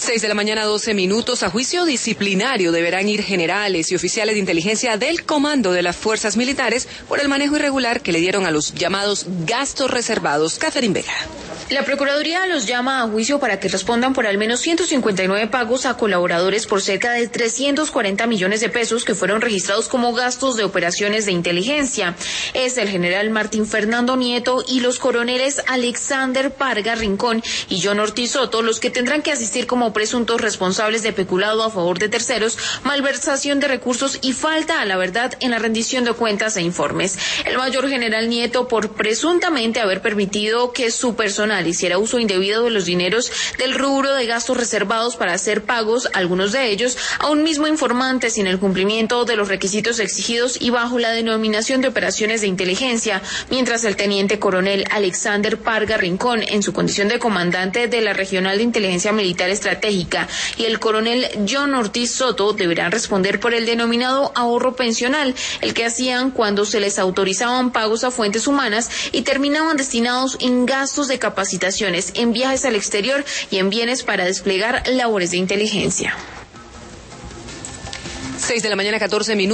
6:12 a.m. A juicio disciplinario deberán ir generales y oficiales de inteligencia del comando de las fuerzas militares por el manejo irregular que le dieron a los llamados gastos reservados. Catherine Vega. La Procuraduría los llama a juicio para que respondan por al menos 159 pagos a colaboradores por cerca de 340 millones de pesos que fueron registrados como gastos de operaciones de inteligencia. Es el general Martín Fernando Nieto y los coroneles Alexander Parga Rincón y John Ortiz Soto los que tendrán que asistir como presuntos responsables de peculado a favor de terceros, malversación de recursos y falta a la verdad en la rendición de cuentas e informes. El mayor general Nieto por presuntamente haber permitido que su personal hiciera uso indebido de los dineros del rubro de gastos reservados para hacer pagos, algunos de ellos, a un mismo informante sin el cumplimiento de los requisitos exigidos y bajo la denominación de operaciones de inteligencia, mientras el teniente coronel Alexander Parga Rincón, en su condición de comandante de la Regional de Inteligencia Militar Estratégica, y el coronel John Ortiz Soto deberán responder por el denominado ahorro pensional, el que hacían cuando se les autorizaban pagos a fuentes humanas y terminaban destinados en gastos de capacitaciones, en viajes al exterior y en bienes para desplegar labores de inteligencia. 6:14 a.m.